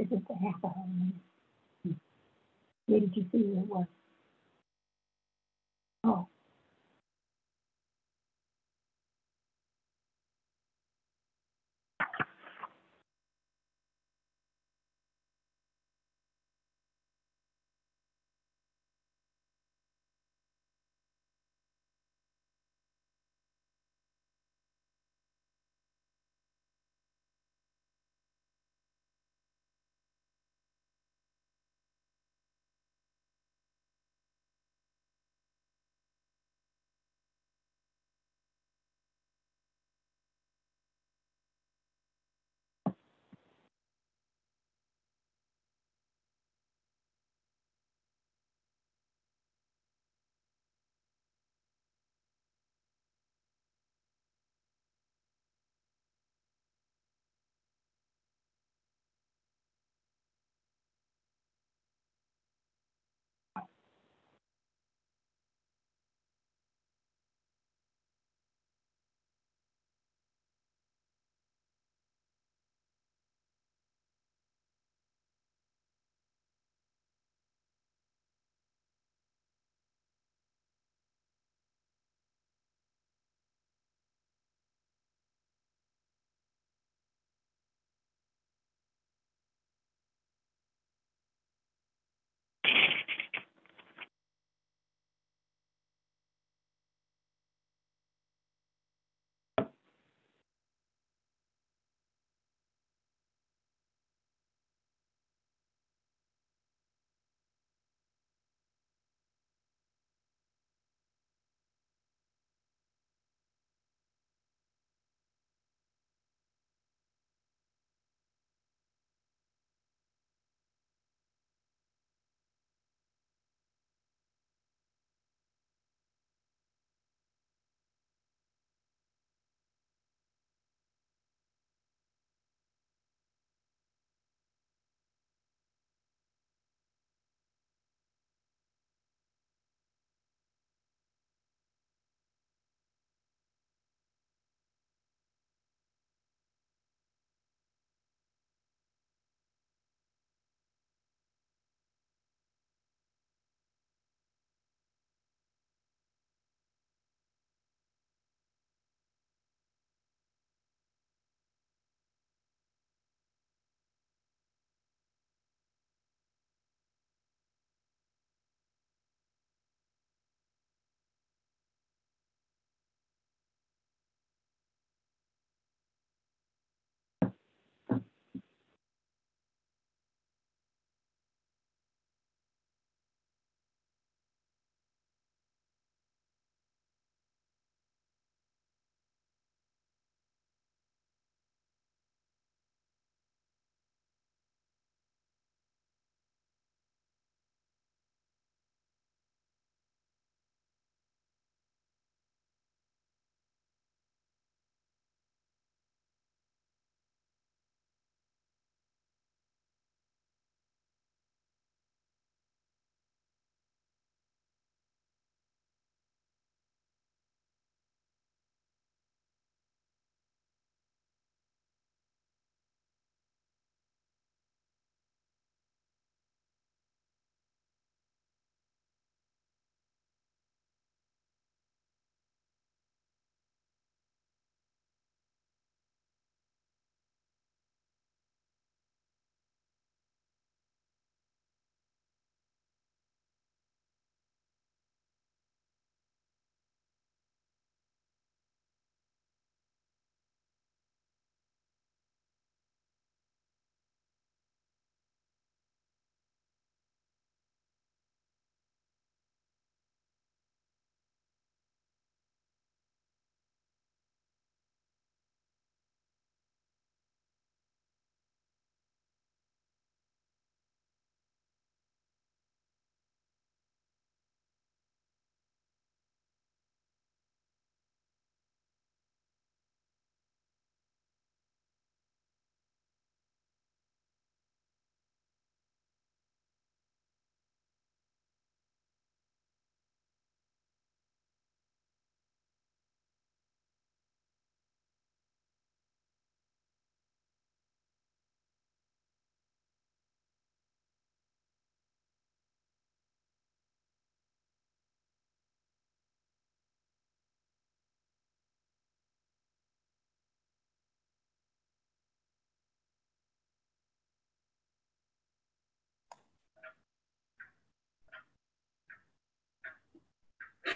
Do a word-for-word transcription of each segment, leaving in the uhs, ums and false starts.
just a half a hole. Where did you see where it was? Oh,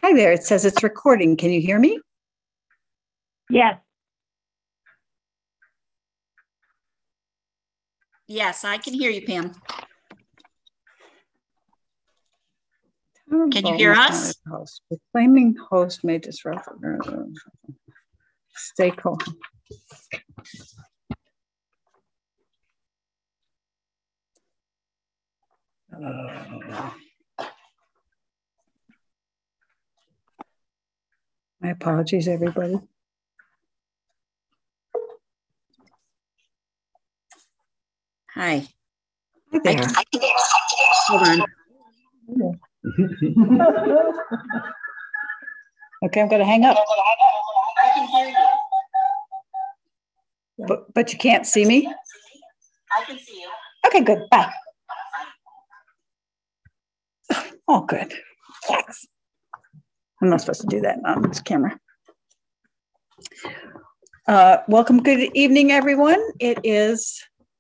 Hi there, it says it's recording. Can you hear me? Yes. Yes, I can hear you, Pam. Can you hear us? Host. Reclaiming host may disrupt. Stay cool. Uh, my apologies, everybody. Hi. Hi there. I can, hold on. Okay, I'm going to hang up. I can hear you. But, but you can't see me? I can see you. Okay, good. Bye. Oh, good. Thanks. I'm not supposed to do that on this camera. Uh, welcome. Good evening, everyone. It is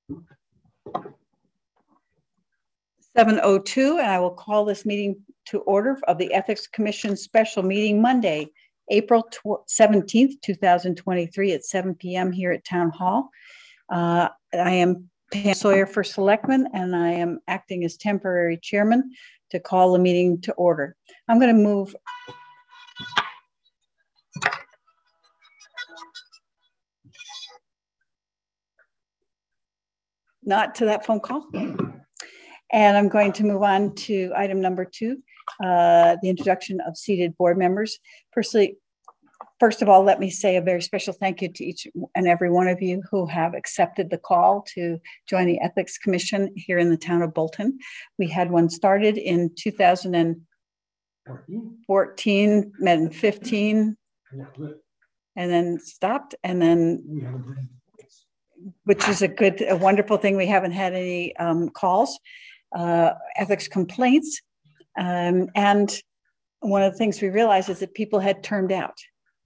seven oh two, and I will call this meeting to order of the Ethics Commission special meeting Monday, April seventeenth, two thousand twenty-three at seven p m here at Town Hall. Uh, I am Pam Sawyer for Selectmen, and I am acting as temporary chairman to call the meeting to order. I'm going to move not to that phone call. And I'm going to move on to item number two, uh, the introduction of seated board members. Firstly, first of all, let me say a very special thank you to each and every one of you who have accepted the call to join the Ethics Commission here in the town of Bolton. We had one started in two thousand fourteen, met in fifteen, and then stopped, and then, which is a good, a wonderful thing. We haven't had any um, calls. Uh, ethics complaints. Um, and one of the things we realized is that people had turned out.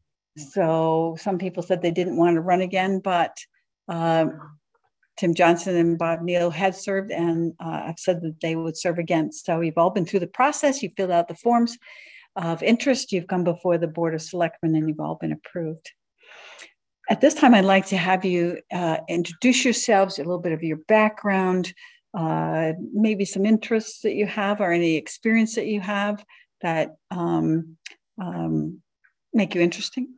So some people said they didn't want to run again, but um, Tim Johnson and Bob Neal had served, and uh, I've said that they would serve again. So you've all been through the process. You filled out the forms of interest. You've come before the Board of Selectmen, and you've all been approved. At this time, I'd like to have you uh, introduce yourselves, a little bit of your background, uh, maybe some interests that you have or any experience that you have that um, um, make you interesting.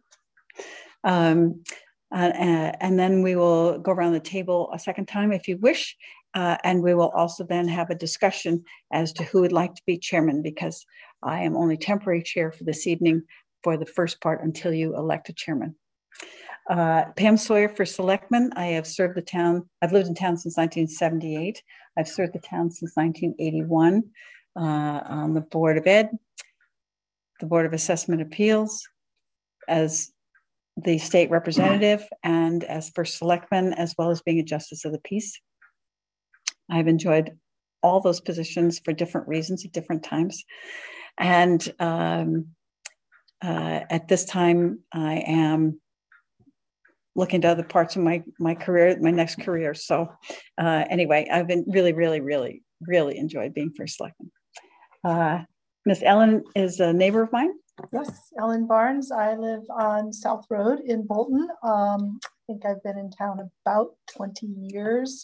Um, uh, and then we will go around the table a second time if you wish. Uh, and we will also then have a discussion as to who would like to be chairman, because I am only temporary chair for this evening for the first part until you elect a chairman. Uh, Pam Sawyer for Selectmen. I have served the town, I've lived in town since nineteen seventy-eight. I've served the town since nineteen eighty-one uh, on the Board of Ed, the Board of Assessment Appeals, as the state representative, and as first selectman, as well as being a justice of the peace. I've enjoyed all those positions for different reasons at different times. And um, uh, at this time, I am looking to other parts of my, my career, my next career. So uh, anyway, I've been really, really, really, really enjoyed being first selectman. Uh, Miss Ellen is a neighbor of mine. Yes, Ellen Barnes. I live on South Road in Bolton. Um, I think I've been in town about twenty years.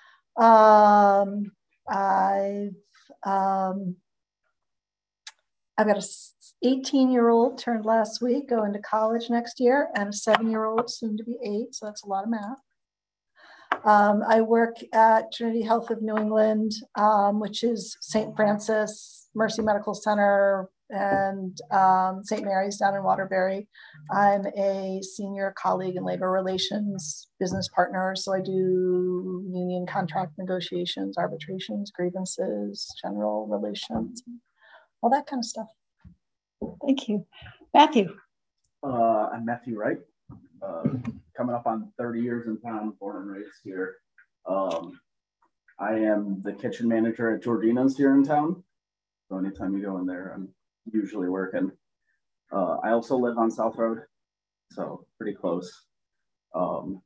Um, I've um, I've got a eighteen year old turned last week, going to college next year, and a seven year old soon to be eight. So that's a lot of math. Um, I work at Trinity Health of New England, um, which is Saint Francis, Mercy Medical Center, and um, Saint Mary's down in Waterbury. I'm a senior colleague in labor relations business partner. So I do union contract negotiations, arbitrations, grievances, general relations, all that kind of stuff. Thank you. Matthew. Uh, I'm Matthew Wright. Uh, coming up on thirty years in town, born and raised here. Um, I am the kitchen manager at Georgina's here in town. So anytime you go in there, I'm usually working. Uh, I also live on South Road, so pretty close. Um,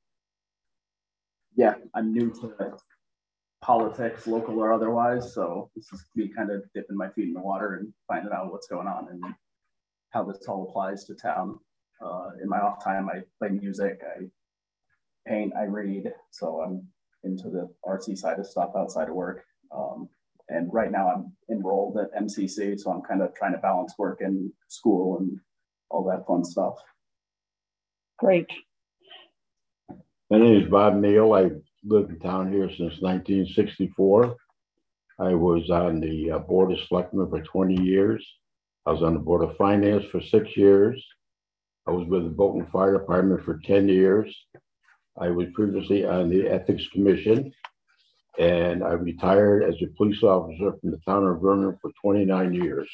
yeah, I'm new to politics, local or otherwise, so this is me kind of dipping my feet in the water and finding out what's going on. And how this all applies to town. Uh, in my off time, I play music, I paint, I read. So I'm into the artsy side of stuff outside of work. Um, and right now I'm enrolled at M C C. So I'm kind of trying to balance work and school and all that fun stuff. Great. My name is Bob Neal. I've lived in town here since nineteen sixty-four. I was on the uh, Board of Selectmen for twenty years. I was on the Board of Finance for six years. I was with the Bolton Fire Department for ten years. I was previously on the Ethics Commission, and I retired as a police officer from the town of Vernon for twenty-nine years.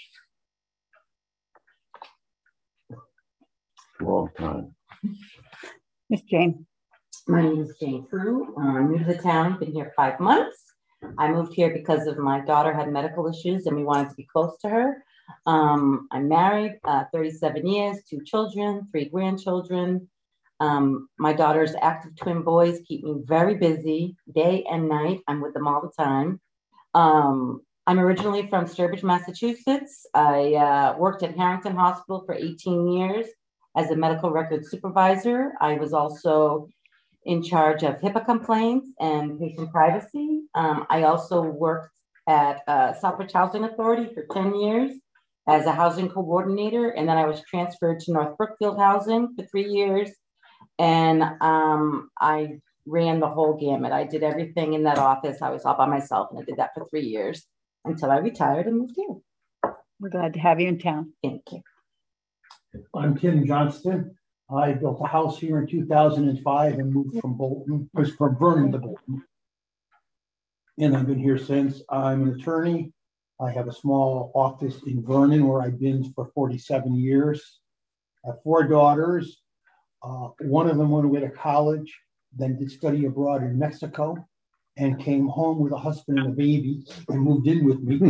Long time. Miss Jane. My name is Jane Frew. I'm new to the town, been here five months. I moved here because of my daughter had medical issues and we wanted to be close to her. Um, I'm married, uh, thirty-seven years, two children, three grandchildren. Um, my daughter's active twin boys keep me very busy day and night. I'm with them all the time. Um, I'm originally from Sturbridge, Massachusetts. I uh, worked at Harrington Hospital for eighteen years as a medical records supervisor. I was also in charge of HIPAA complaints and patient privacy. Um, I also worked at uh, Southbridge Housing Authority for ten years as a housing coordinator. And then I was transferred to North Brookfield Housing for three years. And um, I ran the whole gamut. I did everything in that office. I was all by myself and I did that for three years until I retired and moved here. We're glad to have you in town. Thank you. I'm Tim Johnston. I built a house here in two thousand five and moved from Bolton, was from Vernon to Bolton. And I've been here since. I'm an attorney. I have a small office in Vernon where I've been for forty-seven years. I have four daughters. Uh, one of them went away to college, then did study abroad in Mexico, and came home with a husband and a baby and moved in with me.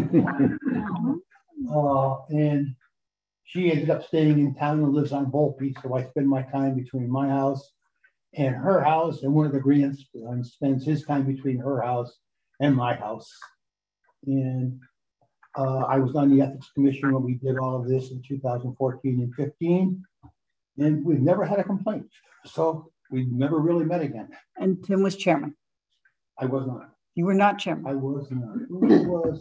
uh, and she ended up staying in town and lives on Volpe, so I spend my time between my house and her house, and one of the grandsons spends his time between her house and my house. And uh, I was on the Ethics Commission when we did all of this in two thousand fourteen and fifteen, and we've never had a complaint. So we've never really met again. And Tim was chairman. I was not. You were not chairman. I was not. Who was?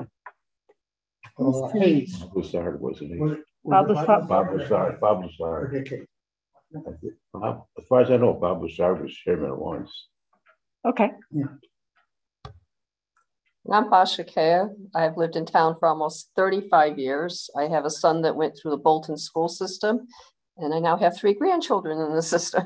Uh, Hayes. Bob Lassard, wasn't he? Was it- Bob was it Lassard. Bob Lassard, Bob Lassard. Okay. Bob, as far as I know, Bob Lassard was chairman once. Okay. I'm Basha Kaya. I've lived in town for almost thirty-five years. I have a son that went through the Bolton school system, and I now have three grandchildren in the system.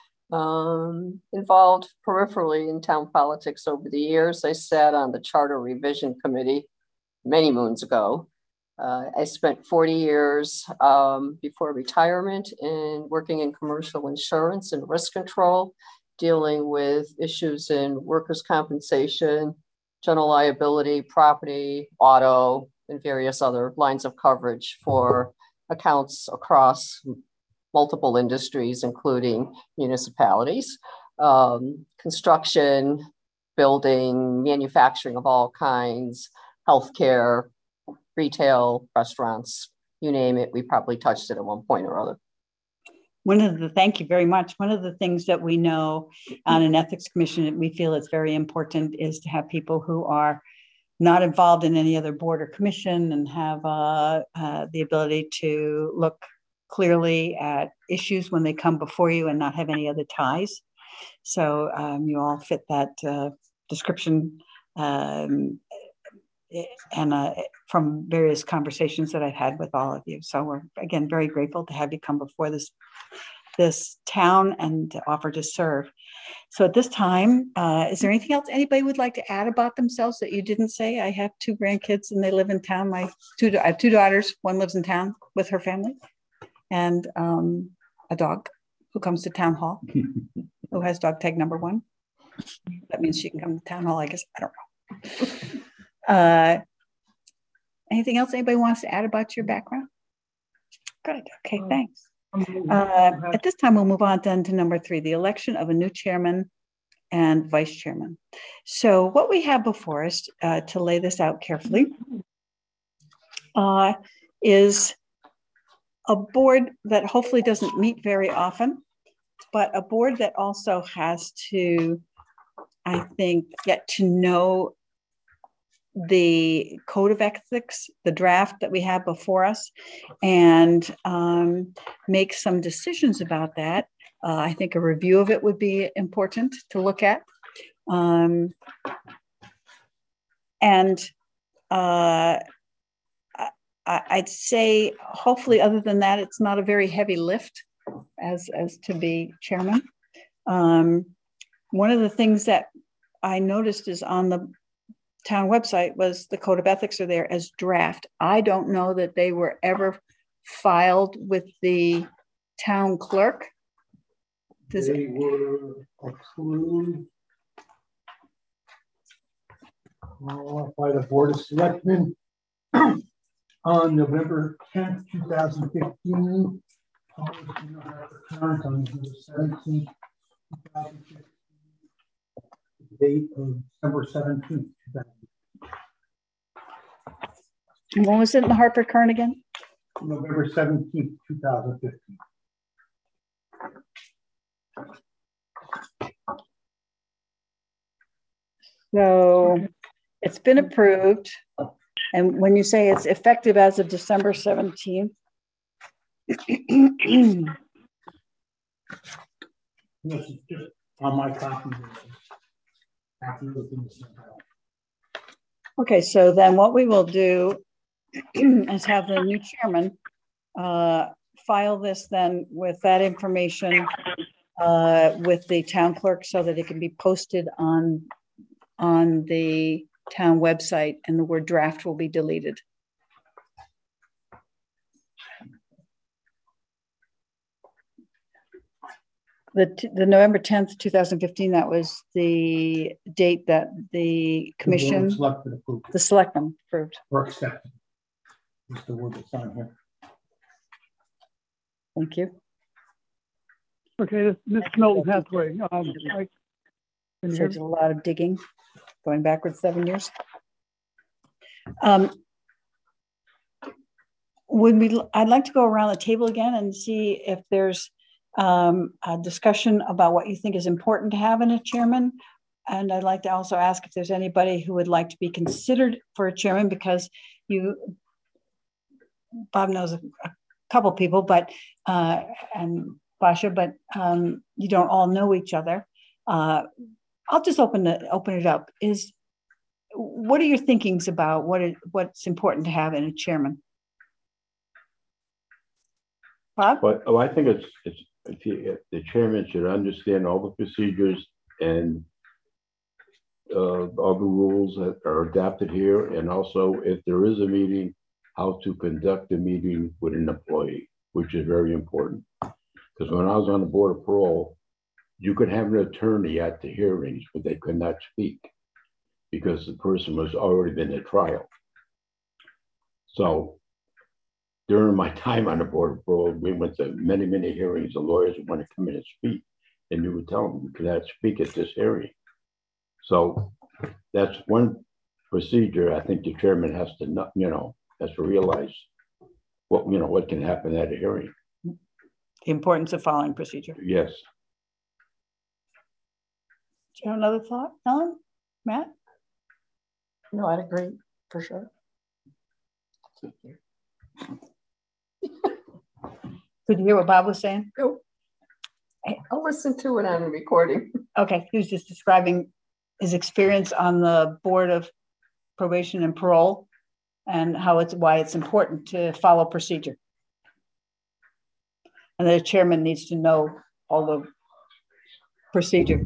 um, involved peripherally in town politics over the years. I sat on the Charter Revision Committee many moons ago. Uh, I spent forty years um, before retirement in working in commercial insurance and risk control, dealing with issues in workers' compensation, general liability, property, auto, and various other lines of coverage for accounts across multiple industries, including municipalities, um, construction, building, manufacturing of all kinds, healthcare, retail, restaurants, you name it, we probably touched it at one point or other. One of the, thank you very much. One of the things that we know on an ethics commission that we feel is very important is to have people who are not involved in any other board or commission and have uh, uh, the ability to look clearly at issues when they come before you and not have any other ties. So um, you all fit that uh, description um, and uh, from various conversations that I've had with all of you. So we're, again, very grateful to have you come before this, this town and to offer to serve. So at this time, uh, is there anything else anybody would like to add about themselves that you didn't say? I have two grandkids and they live in town. My two, I have two daughters. One lives in town with her family and um, a dog who comes to town hall, who has dog tag number one. That means she can come to town hall, I guess. I don't know. Uh, anything else anybody wants to add about your background? Good. Okay, thanks. Uh, at this time, we'll move on then to number three, the election of a new chairman and vice chairman. So what we have before us uh, to lay this out carefully uh, is a board that hopefully doesn't meet very often, but a board that also has to, I think, get to know the code of ethics, the draft that we have before us, and um, make some decisions about that. Uh, I think a review of it would be important to look at. Um, and uh, I, I'd say, hopefully, other than that, it's not a very heavy lift as, as to be chairman. Um, one of the things that I noticed is on the town website was the code of ethics are there as draft. I don't know that they were ever filed with the town clerk. Does They were approved uh, by the Board of Selectmen on November tenth, two thousand fifteen. Published in the Hartford Courant on November seventeenth, two thousand fifteen. Date of December seventeenth. And when was it in the Hartford Courant again? November seventeenth, two thousand fifteen. So it's been approved. And when you say it's effective as of December seventeenth, This is just on my copy. After looking at some help. okay, so then what we will do is have the new chairman uh, file this then with that information uh, with the town clerk so that it can be posted on, on the town website, and the word draft will be deleted. The, the November tenth, two thousand fifteen, that was the date that the commission, The board of selectmen approved the selectmen approved. or accepted. That's the word that's on here. Thank you. Okay, this, this is Milton Hathaway. Um, I, can you So hear it's me? a lot of digging, going backwards seven years. Um, would we, I'd like to go around the table again and see if there's um, a discussion about what you think is important to have in a chairman. And I'd like to also ask if there's anybody who would like to be considered for a chairman, because you, Bob knows a, a couple people, but, uh, and Basha, but um, you don't all know each other. Uh, I'll just open the, open it up. Is, what are your thinkings about what it, what's important to have in a chairman? Bob? But oh, I think it's, it's, if you, if the chairman should understand all the procedures and uh, all the rules that are adapted here, and also if there is a meeting, how to conduct a meeting with an employee, which is very important. Because when I was on the board of parole, you could have an attorney at the hearings, but they could not speak because the person was already been at trial. So during my time on the board of parole, we went to many, many hearings. The lawyers would want to come in and speak, and you would tell them you cannot speak at this hearing. So that's one procedure I think the chairman has to not, you know, has to realize what, you know, what can happen at a hearing. The importance of following procedure. Do Yes. you have another thought, Ellen? Matt? No, I'd agree for sure. Could you hear what Bob was saying? Nope. I'll listen to it on the recording. Okay, he was just describing his experience on the board of probation and parole and how it's, why it's important to follow procedure. And the chairman needs to know all the procedure.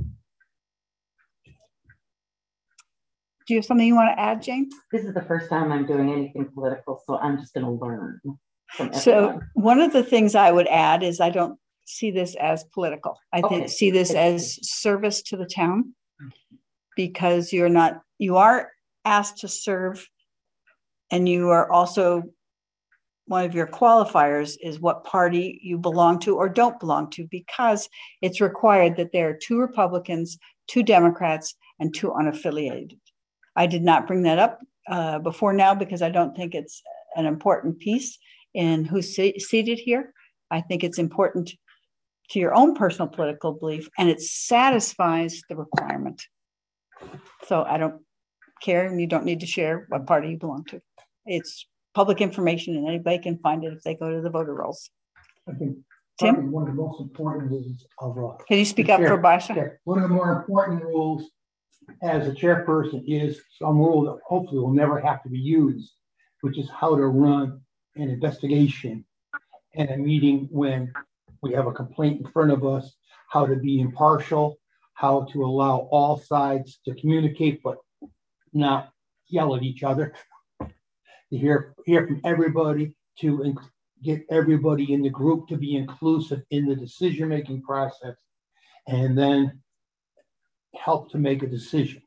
Do you have something you want to add, Jane? This is the first time I'm doing anything political, so I'm just going to learn from So everyone. one of the things I would add is I don't see this as political. I Okay. think see this as service to the town, because you're not, you are asked to serve, and you are also, one of your qualifiers is what party you belong to or don't belong to, because it's required that there are two Republicans, two Democrats, and two unaffiliated. I did not bring that up uh, before now because I don't think it's an important piece. in who's se- seated here. I think it's important to your own personal political belief, and it satisfies the requirement. So I don't care, and you don't need to share what party you belong to. It's public information, and anybody can find it if they go to the voter rolls. I think Tim? probably one of the most important rules of uh, Can you speak the up chair- for Basha? okay. One of the more important rules as a chairperson is some rule that hopefully will never have to be used, which is how to run an investigation and a meeting when we have a complaint in front of us, how to be impartial, how to allow all sides to communicate, but not yell at each other. To hear, hear from everybody, to in, get everybody in the group to be inclusive in the decision-making process, and then help to make a decision.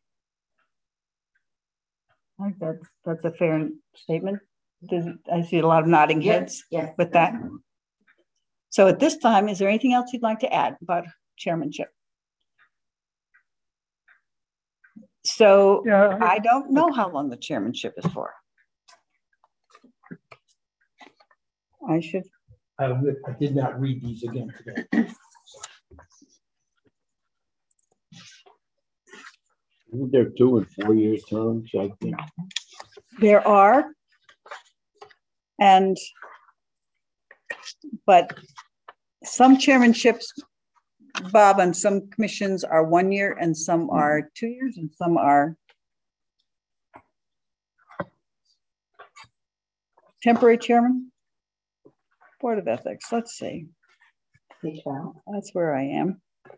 I think that's, that's a fair statement. Does, I see a lot of nodding heads Yes, yes. with that. So at this time, is there anything else you'd like to add about chairmanship? So Yeah, I- I don't know how long the chairmanship is for. I should, I, I did not read these again today. Isn't there two and four year terms, I think? there are. And, but some chairmanships, Bob, on some commissions are one year and some are two years and some are temporary chairman. Board of Ethics, let's see. That's where I am.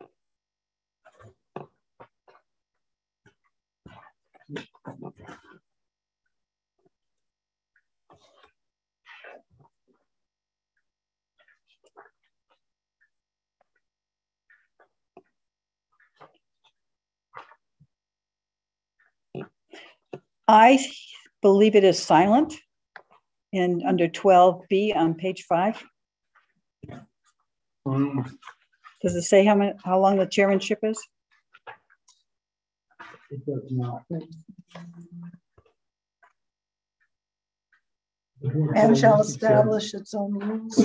I believe it is silent in under twelve B on page five. Um, Does it say how many, how long the chairmanship is? it does not. And shall establish its own rules.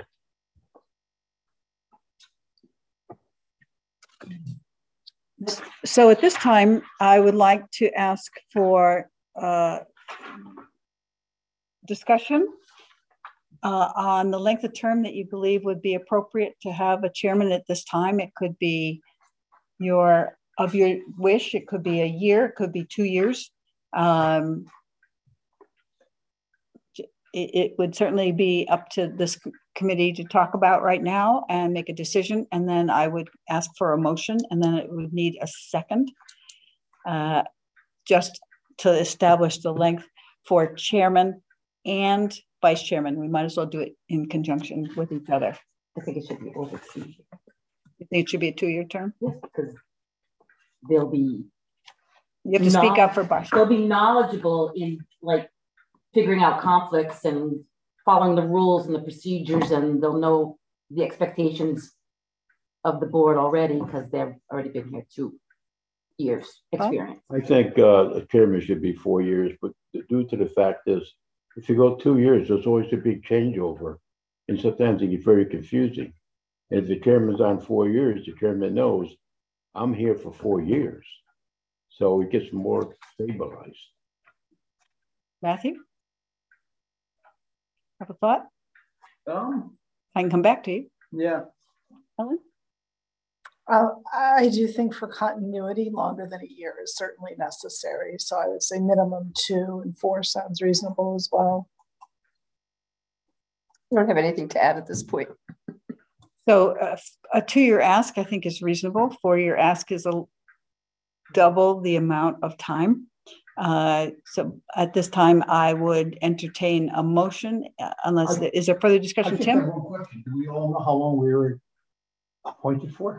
So at this time, I would like to ask for uh, discussion uh, on the length of term that you believe would be appropriate to have a chairman at this time. It could be your, of your wish, it could be a year, it could be two years. Um, it, it would certainly be up to this committee to talk about right now and make a decision. And then I would ask for a motion, and then it would need a second uh, just to establish the length for chairman and vice chairman. We might as well do it in conjunction with each other. I think it should be over two years. You think it should be a two-year term? Yes, because they'll be, You have to speak up for Basha. they'll be knowledgeable in like figuring out conflicts and following the rules and the procedures, and they'll know the expectations of the board already because they've already been here two years experience. I think uh, a chairman should be four years, but due to the fact is, if you go two years, there's always a big changeover. And sometimes it gets very confusing. And if the chairman's on four years, the chairman knows I'm here for four years. So it gets more stabilized. Matthew? Have a thought? Um, I can come back to you. yeah, Ellen? Uh, I do think for continuity, longer than a year is certainly necessary. So I would say minimum two, and four sounds reasonable as well. I don't have anything to add at this point. So uh, a two-year ask, I think, is reasonable. Four-year ask is a double the amount of time. Uh, so at this time, I would entertain a motion, uh, unless there, is there further I discussion, just have Tim? one question. Do we all know how long we were appointed for?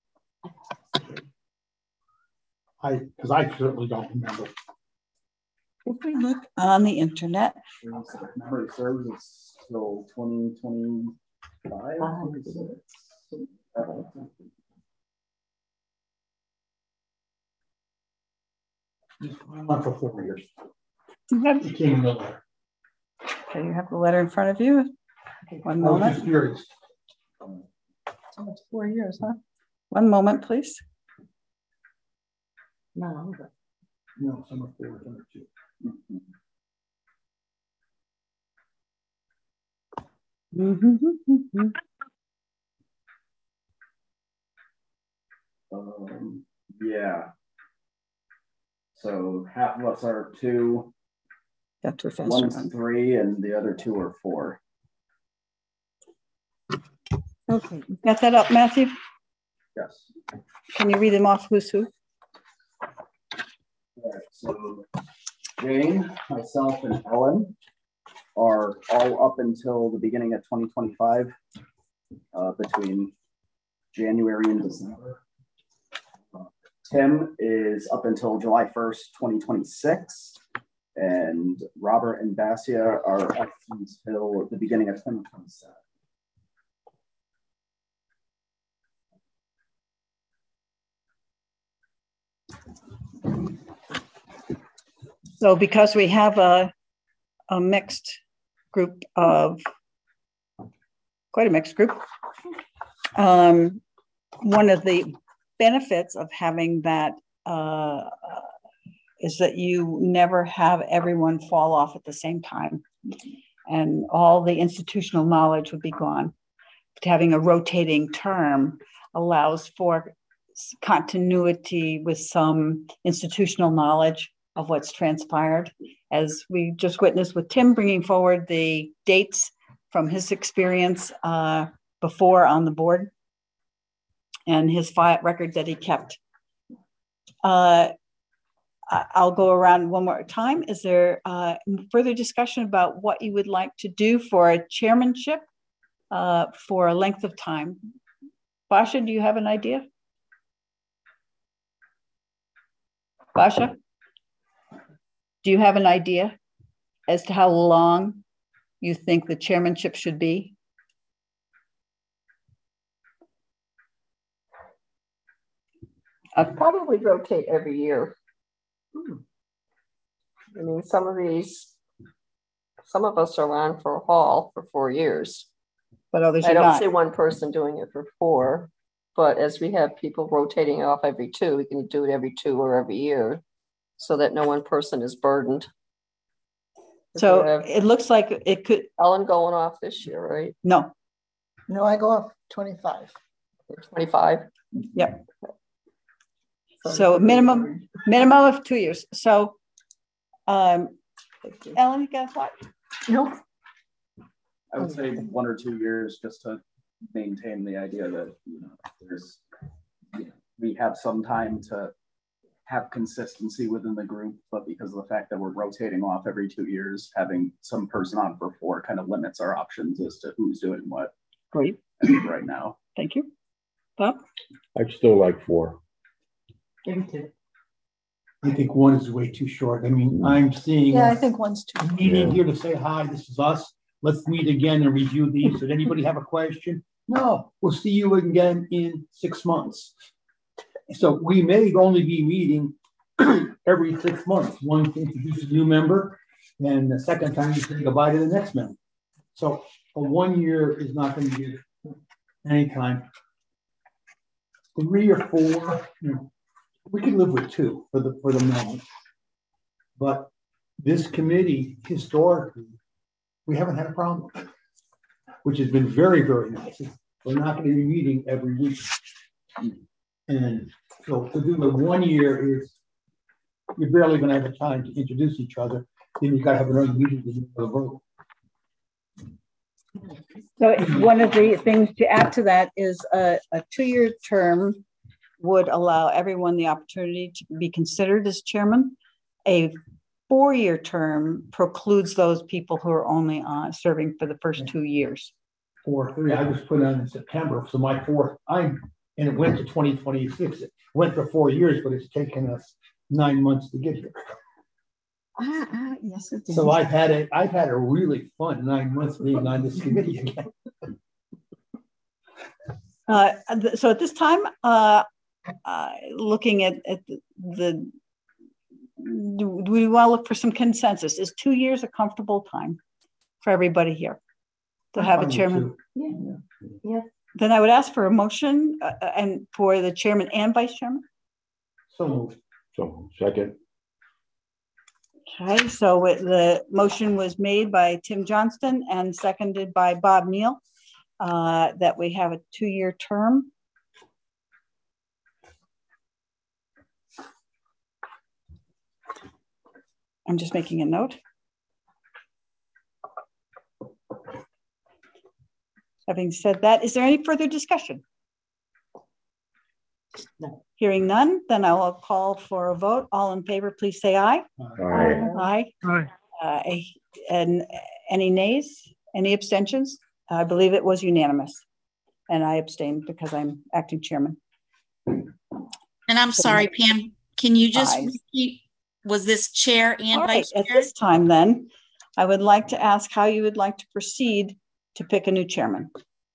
I, because I certainly don't remember. If we look on the internet, if memory serves, it's till twenty twenty-five. I went for four years. you have- It came in the letter. Okay, you have the letter in front of you. One I was moment. just curious. Oh, it's four years, huh? One moment, please. No, No, summer four, summer two. Mhm. Um, yeah. So half of us are two, Doctor Faster. one's three, and the other two are four. Okay, you got that up, Matthew? Yes. Can you read them off? Who's who? All right, so Jane, myself, and Ellen are all up until the beginning of twenty twenty-five, uh, between January and December. Uh, Tim is up until July first, twenty twenty-six, and Robert and Basia are up until the beginning of twenty twenty-seven. So because we have a, a mixed group of, quite a mixed group, um, one of the benefits of having that uh, is that you never have everyone fall off at the same time, and all the institutional knowledge would be gone. Having a rotating term allows for continuity with some institutional knowledge of what's transpired, as we just witnessed with Tim bringing forward the dates from his experience uh, before on the board and his file record that he kept. Uh, I'll go around one more time. Is there uh, further discussion about what you would like to do for a chairmanship uh, for a length of time? Basha, do you have an idea? Basha, do you have an idea as to how long you think the chairmanship should be? I'd probably rotate every year. I mean, some of these, some of us are on for a haul for four years. But others I are don't not. see one person doing it for four, but as we have people rotating off every two, we can do it every two or every year so that no one person is burdened. So it looks like it could. Ellen going off this year, right? No. No, I go off twenty-five. twenty-five. Yep. So minimum, minimum of two years. So, um, Ellen, you got a thought? No. I would say one or two years just to maintain the idea that, you know, there's, you know, we have some time to have consistency within the group, but because of the fact that we're rotating off every two years, having some person on for four kind of limits our options as to who's doing what. Great. Right now. Thank you. Bob? I'd still like four. I think one is way too short. I mean, I'm seeing. Yeah, I think one's too. a meeting here to say, hi, this is us. Let's meet again and review these. Did anybody have a question? No, we'll see you again in six months. So we may only be meeting every six months. One to introduce a new member, and the second time you say goodbye to the next member. So a one year is not going to give any time. Three or four, you know, we can live with two for the for the moment. But this committee historically, we haven't had a problem, which has been very, very nice. We're not going to be meeting every week. And so to do the one year is, you're barely going to have a time to introduce each other. Then you've got to have another meeting to do the vote. So one of the things to add to that is a, a two-year term would allow everyone the opportunity to be considered as chairman. A four-year term precludes those people who are only on serving for the first two years. Four, three, I was put on in September, so my fourth, I'm, and it went to twenty twenty-six. It went for four years, but it's taken us nine months to get here. Ah, ah, yes, it did. So I've had a, I've had a really fun nine months being on this committee again. Uh, so at this time, uh, uh, looking at, at the, the do, do we want to look for some consensus? Is two years a comfortable time? for everybody here to have a chairman. Yeah. Yeah. Then I would ask for a motion uh, and for the chairman and vice chairman. So moved. So, second, Okay, so it- the motion was made by Tim Johnston and seconded by Bob Neal, uh, that we have a two-year term. I'm just making a note. Having said that, is there any further discussion? No. Hearing none, then I will call for a vote. All in favor, please say aye. aye, Aye. Aye. Uh, a- and any nays, any abstentions? I believe it was unanimous. And I abstained because I'm acting chairman. And I'm sorry, Pam, can you just Ayes. repeat, was this chair and All right, vice at chair? this time then, I would like to ask how you would like to proceed to pick a new chairman.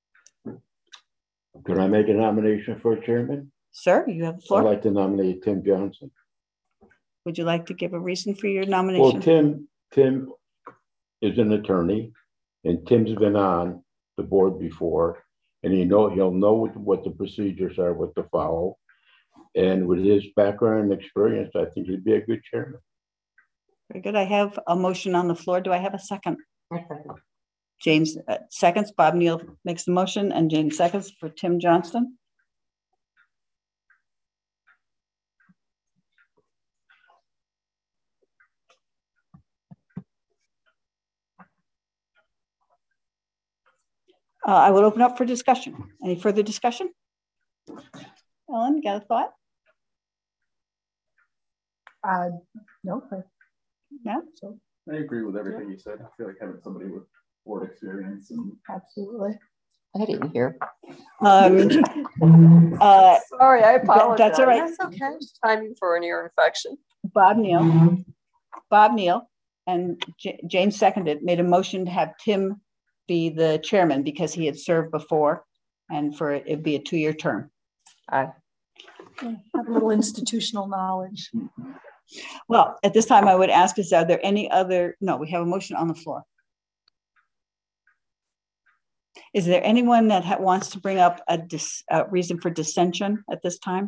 could I make a nomination for chairman? Sir, you have the I'd floor. like to nominate Tim Johnson. Would you like to give a reason for your Well, nomination? Tim, Tim is an attorney, and Tim's been on the board before, and he know, he'll know what, what the procedures are, what to follow. And with his background and experience, I think he'd be a good chairman. Very good. I have a motion on the floor. Do I have a second? I second. James uh, seconds, Bob Neal makes the motion, and James seconds for Tim Johnston. Uh, I will open up for discussion. Any further discussion? Ellen, you got a thought? Uh, no, I- Yeah? so I agree with everything you said. I feel like having somebody with board experience and absolutely. I didn't hear. Um, uh, Sorry, I apologize. that's all right. That's okay. Timing for an ear infection. Bob Neal, Bob Neal, and J- James seconded, made a motion to have Tim be the chairman because he had served before and for it, it'd be a two-year term. Aye. Have a little institutional knowledge. Well, at this time I would ask, is are there any other, no, we have a motion on the floor. Is there anyone that ha- wants to bring up a dis, a reason for dissension at this time?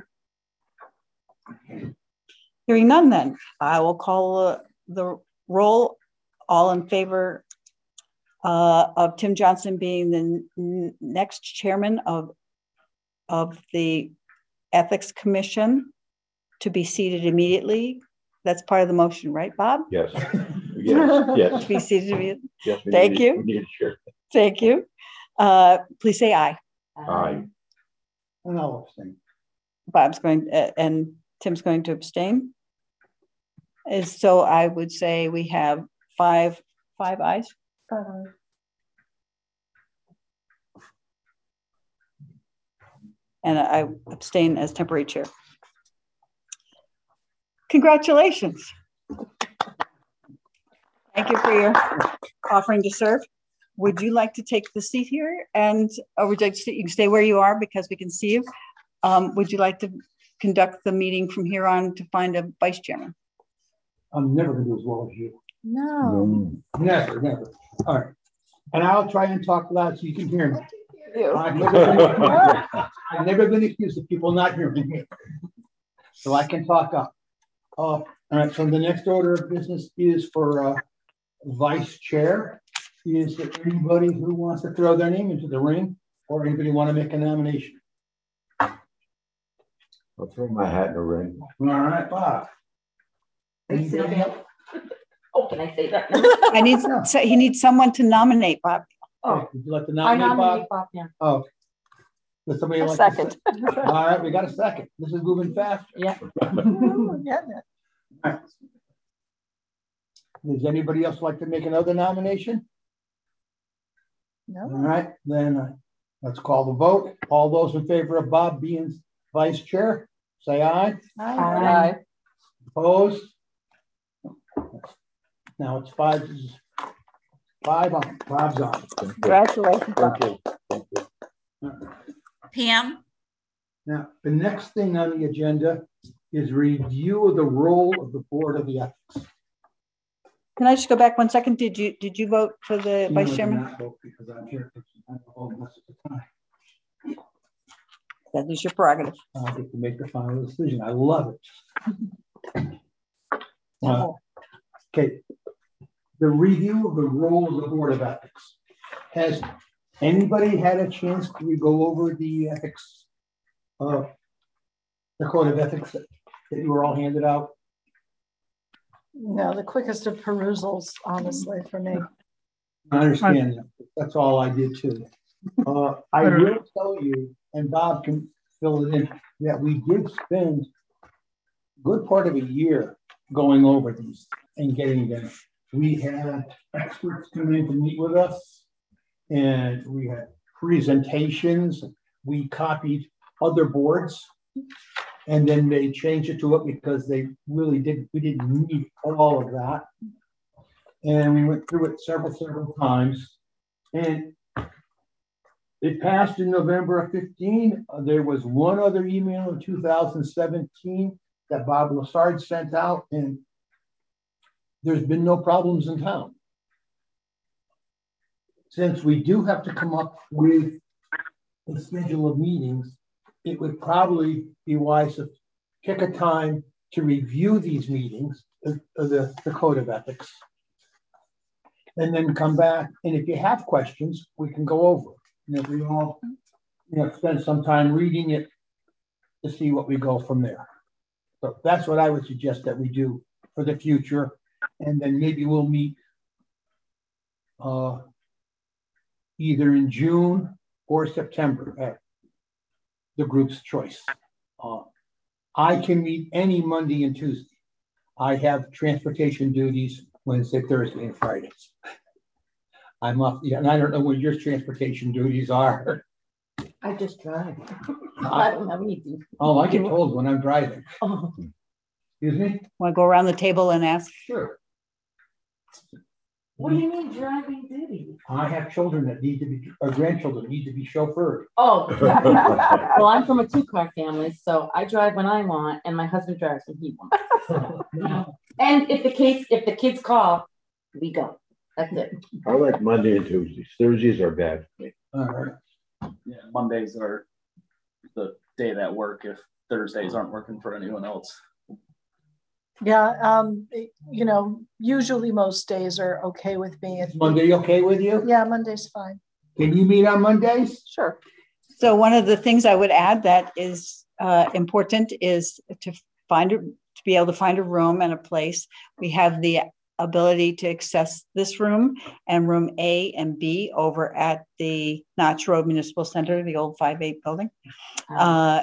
Hearing none then, I will call uh, the roll. All in favor uh, of Tim Johnson being the n- next chairman of, of the Ethics Commission to be seated immediately. That's part of the motion, right, Bob? Yes, yes, yes. To be seated immediately. yes, we Thank need- you. We need a chair. Thank you. Uh, please say aye. Aye. And I'll abstain. Bob's going, uh, and Tim's going to abstain. Is so I would say we have five, five ayes. Uh, And I abstain as temporary chair. Congratulations. Thank you for your offering to serve. Would you like to take the seat here? And, or would you like to, you can stay where you are because we can see you. Um, would you like to conduct the meeting from here on to find a vice chairman? I'm never gonna do as well as you. No. Never, never. All right. And I'll try and talk loud so you can hear me. You. I've never been, I've never been accused of people not hearing me. So I can talk up. Uh, all right, so the next order of business is for uh, vice chair. Is there anybody who wants to throw their name into the ring or anybody want to make a nomination? I'll throw my hat in the ring. All right, Bob. Anybody else? Oh, can I say that? I need, so he needs someone to nominate Bob. Oh, would you like to I nominate Bob? nominate Bob, yeah. Oh. Does somebody A like to second. say- All right, we got a second. This is moving fast. Yeah. Ooh, getting it. All right. Does anybody else like to make another nomination? All No. right, then uh, let's call the vote. All those in favor of Bob being vice chair, say aye. Aye. Aye. Opposed? Now it's five, five on, Bob's on. Congratulations. Thank you. Thank you. Pam, Now, the next thing on the agenda is review of the role of the Board of the Ethics. Can I just go back one second? Did you, did you vote for the No, I vice did chairman? not vote because I'm here. I don't vote most of the time. That is your prerogative. I get to make the final decision. I love it. Uh, Okay. The review of the role of the Board of Ethics. Has anybody had a chance to go over the ethics, uh, the code of ethics that, that you were all handed out? No, the quickest of perusals, honestly, for me. I understand that. That's all I did too. Uh, I will tell you, and Bob can fill it in, that we did spend a good part of a year going over these and getting them. We had experts come in to meet with us, and we had presentations. We copied other boards, and then they changed it to it because they really did. We didn't need all of that, and we went through it several, several times, and it passed in November of fifteen. Uh, there was one other email in two thousand seventeen that Bob Lassard sent out, and there's been no problems in town. Since we do have to come up with a schedule of meetings, it would probably be wise to pick a time to review these meetings, uh, the, the code of ethics, and then come back. And if you have questions, we can go over. You know, we all, you know, spend some time reading it to see what we go from there. So that's what I would suggest that we do for the future. And then maybe we'll meet uh, either in June or September at the group's choice. Uh, I can meet any Monday and Tuesday. I have transportation duties Wednesday, Thursday, and Fridays. I'm off, yeah, and I don't know what your transportation duties are. I just drive. I don't have anything. Oh, I get told when I'm driving. Oh. Excuse me? Want to go around the table and ask? Sure. What do you mean driving duty? I have children that need to be, or grandchildren need to be chauffeured. Oh, well, I'm from a two-car family, so I drive when I want, and my husband drives when he wants. And if the case, if the kids call, we go. That's it. I like Monday and Tuesdays. Thursdays are bad for me. All right. Yeah, Mondays are the day that work if Thursdays aren't working for anyone else. Yeah, um, it- you know, usually most days are okay with me. If- Monday okay with you? Yeah, Monday's fine. Can you meet on Mondays? Sure. So one of the things I would add that is uh, important is to find, a- to be able to find a room and a place. We have the ability to access this room and room A and B over at the Notch Road Municipal Center, the old five eight building. Uh,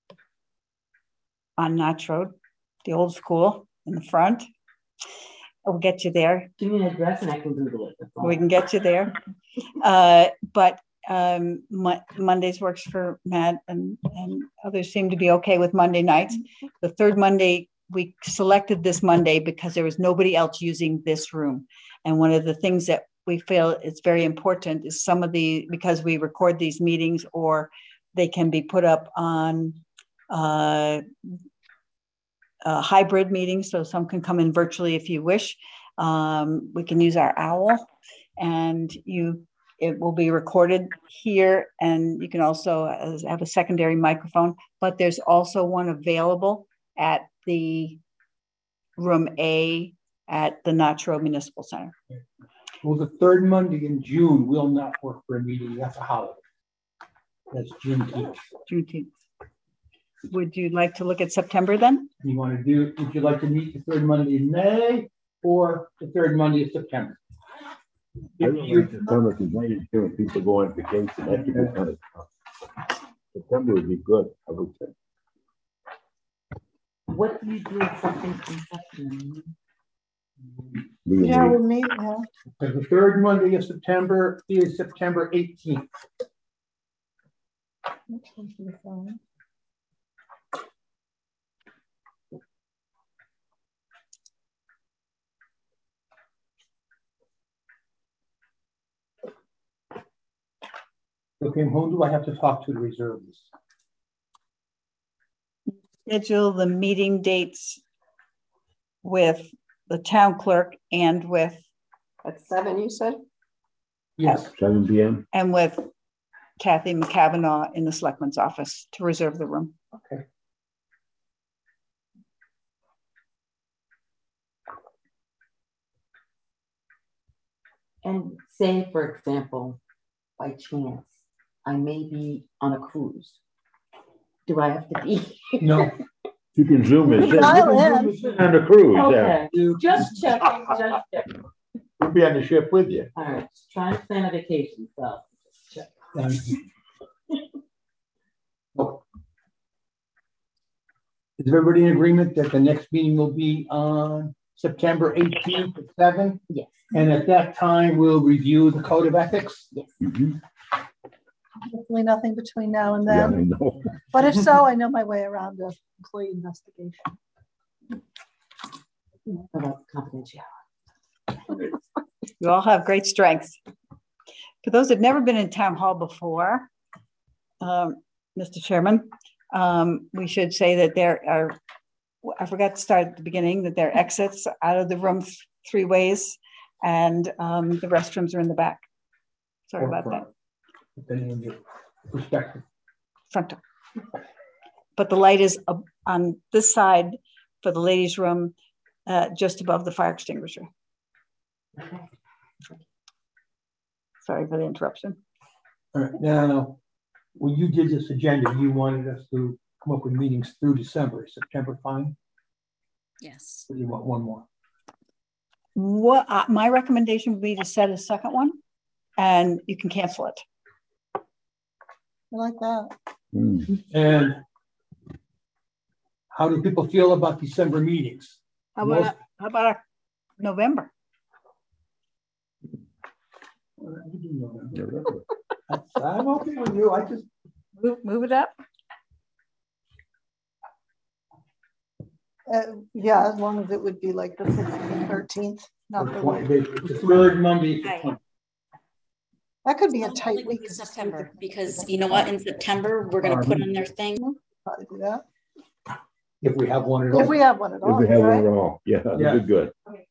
on Notch Road, the old school in the front. We'll get you there. Give me an address and I can Google it. That's all. We can get you there. Uh, but um, Mo- Mondays works for Matt, and, and others seem to be okay with Monday nights. The third Monday, we selected this Monday because there was nobody else using this room. And one of the things that we feel is very important is some of the, because we record these meetings or they can be put up on uh, uh, hybrid meetings. So some can come in virtually if you wish. Um, we can use our owl, and you, it will be recorded here, and you can also uh, have a secondary microphone, but there's also one available at the room A at the Notch Road Municipal Center. Well, the third Monday in June will not work for a meeting. That's a holiday. That's Juneteenth. Juneteenth. Would you like to look at September then? You want to do, would you like to meet the third Monday in May or the third Monday of September? I don't like September because May is doing people go on vacation. That's a good time. September would be good, I would say. What do you do if something comes up? in- We Yeah, meet. we'll meet, yeah. Because the third Monday of September is September eighteenth. Okay, who do I have to talk to to reserve this? Schedule the meeting dates with the town clerk and with, At seven, you said? Yes, Seven P M. and with Kathy McCavanaugh in the selectman's office to reserve the room. okay. And say, for example, by chance, I may be on a cruise. Do I have to be? No, You can zoom in. Dial in. On the cruise, yeah. Okay, just checking, just checking. We'll be on the ship with you. All right, just trying to plan a vacation, so. just check. thank you. Oh. Is everybody in agreement that the next meeting will be on September eighteenth at seven? Yes, And at that time, we'll review the code of ethics? yes. Mhm. Hopefully nothing between now and Yeah, I then. know. But if so, I know my way around the employee investigation. About confidentiality. You all have great strengths. For those that have never been in town hall before, um, Mister Chairman, um, we should say that there are, I forgot to start at the beginning, that there are exits out of the room th- three ways, and um, the restrooms are in the back. Sorry about that. Depending on your perspective. Front door. But the light is up on this side for the ladies' room, uh, just above the fire extinguisher. Sorry for the interruption. All right, now, when you did this agenda, you wanted us to come up with meetings through December. Is September fine? Yes. Or do you want one more? What uh, my recommendation would be to set a second one, and you can cancel it. I like that. Mm. And how do people feel about December meetings? How about how about our November? Well, you do November. That's- I'm okay with you. I just, Move, move it up. Uh, yeah, as long as it would be like the fifteenth, thirteenth, not the week. the third Monday. Hi. That could be a Only tight week week. in September, because you know what, in September, we're gonna put on their thing. Probably do that. If we have one at all. If we have one at If all, we have one right? at all, yeah, that'd Yeah. be good.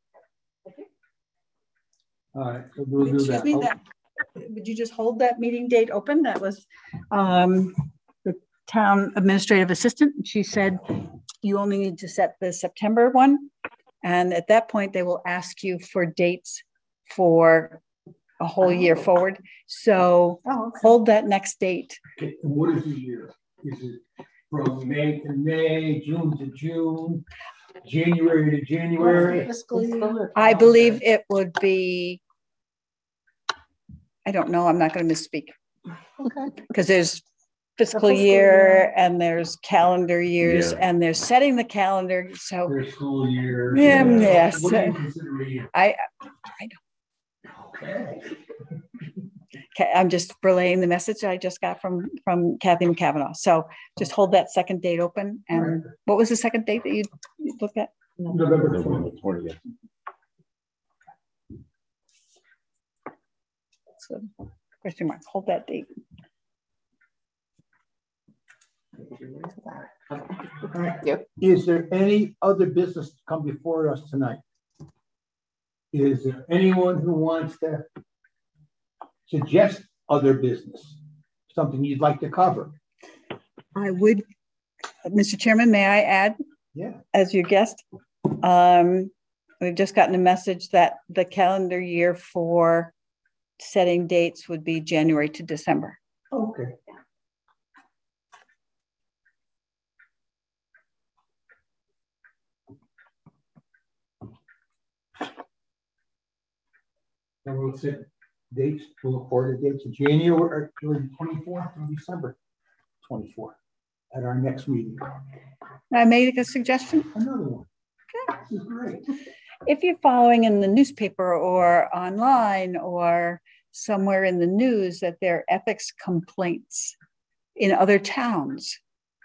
All right, so we'll do Excuse that. me, that, would you just hold that meeting date open? That was um, the town administrative assistant. She said you only need to set the September one. And at that point, they will ask you for dates for a whole year forward. So Oh, okay. hold that next date. Okay, and what is the year? Is it from May to May, June to June, January to January? Fiscal year. I believe it would be, I don't know, I'm not going to misspeak, Okay. because there's fiscal fiscal year year. and there's calendar years Yeah. and there's setting the calendar. So Their school year. Yeah, yes. What do you consider a year? I, Okay. okay, I'm just relaying the message I just got from, from Kathy McCavanaugh. So just hold that second date open. And what was the second date that you you looked at? November November twentieth. twentieth. So, question mark, hold that date. Is there any other business to come before us tonight? Is there anyone who wants to suggest other business? Something you'd like to cover? I would, Mister Chairman, may I add, Yeah. as your guest? Um, we've just gotten a message that the calendar year for setting dates would be January to December. Okay. And we'll set dates, we'll look forward to dates of January twenty-fourth through December twenty-fourth at our next meeting. Can I make a suggestion? Another one. This is great. If you're following in the newspaper or online or somewhere in the news that there are ethics complaints in other towns,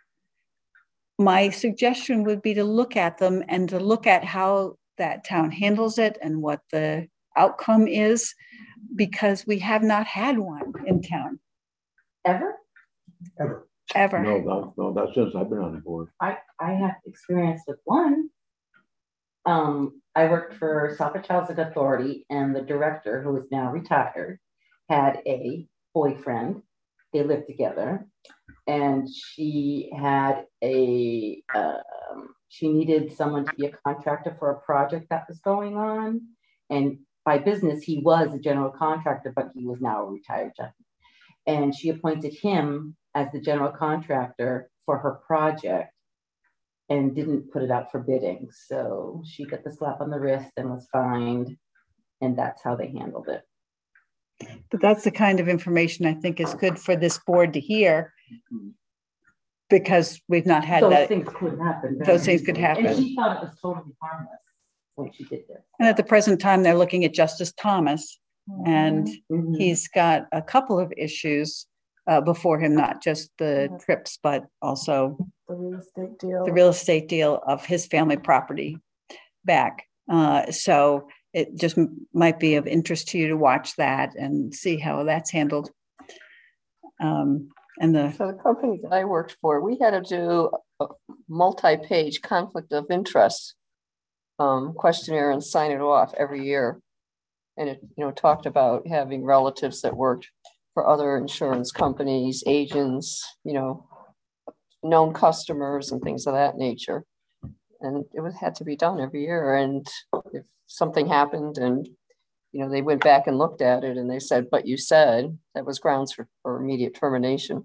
my suggestion would be to look at them and to look at how that town handles it and what the outcome is, because we have not had one in town Ever? Ever. ever. No, no, no, that's since I've been on the board. I, I have experience with one. Um, I worked for Suffolk Housing Authority, and the director, who is now retired, had a boyfriend. They lived together, and she had a, um, she needed someone to be a contractor for a project that was going on. And by business, he was a general contractor, but he was now a retired gentleman. And she appointed him as the general contractor for her project and didn't put it out for bidding. So she got the slap on the wrist and was fined. And that's how they handled it. But that's the kind of information I think is good for this board to hear, because we've not had Those that. things could happen. Those things could happen. And she thought it was totally harmless when she did this. And at the present time, they're looking at Justice Thomas, and Mhm. he's got a couple of issues uh, before him, not just the Yeah. trips, but also The real estate deal. the real estate deal of his family property back. Uh, so it just m- might be of interest to you to watch that and see how that's handled. Um, and the, So the company that I worked for, we had to do a multi-page conflict of interest um, questionnaire and sign it off every year. And it, you know, talked about having relatives that worked for other insurance companies, agents, you know, known customers and things of that nature. And it was, had to be done every year. And if something happened and, you know, they went back and looked at it and they said, but you said, that was grounds for, for immediate termination.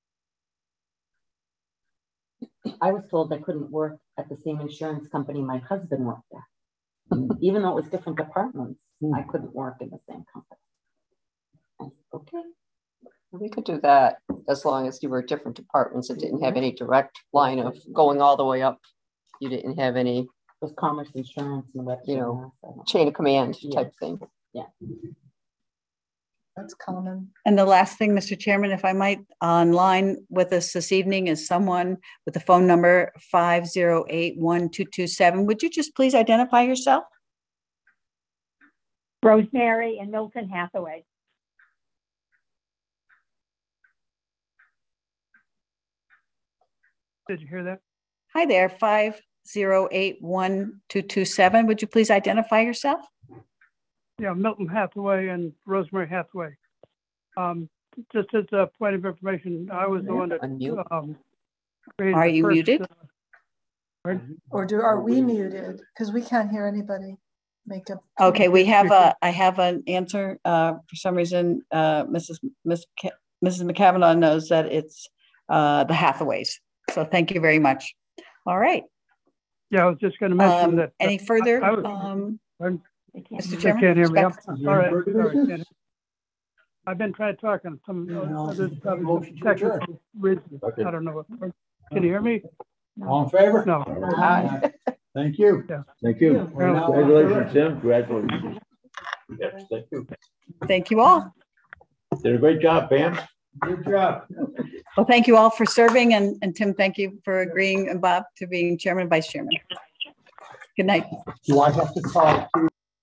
I was told I couldn't work at the same insurance company my husband worked at. Even though it was different departments, I couldn't work in the same company. I said, okay. We could do that as long as you were different departments. It didn't have any direct line of going all the way up. You didn't have any, It was Commerce Insurance and Webster. You know, Mass. chain of command Yeah. type thing. That's common. and the last thing, Mister Chairman, if I might, online with us this evening is someone with the phone number five zero eight one two two seven. Would you just please identify yourself? Rosemary and Milton Hathaway. Did you hear that? Hi there, five zero eight one two two seven. Would you please identify yourself? Yeah, Milton Hathaway and Rosemary Hathaway. Um, just as a point of information, I was the one that, Unmute. um, created Are the you first, muted? uh, pardon? Or do, are we muted? Because we can't hear anybody make up. Okay, we have a, I have an answer. Uh, for some reason, uh, Missus Miss Ca- Missus McCavanagh knows that it's uh, the Hathaways. So thank you very much. All right. Yeah, I was just gonna mention Um, that. uh, any further, I was- um, Pardon? Mister They Chairman? can't hear me. I'm Respect- Is there All any right, further sorry, business? can't- I've been trying to talk on some No, other probably motion some to adjourn. technical reasons. Okay. I don't know. what- Can you hear me? All in favor? No. Aye. Thank you. Thank you. We're now- Congratulations, Tim. Congratulations. Yes, thank you. Thank you all. Did a great job, Pam. Good job. Well, thank you all for serving, and, and Tim, thank you for agreeing, and Bob, to being chairman and vice chairman. Good night. Do I have to talk to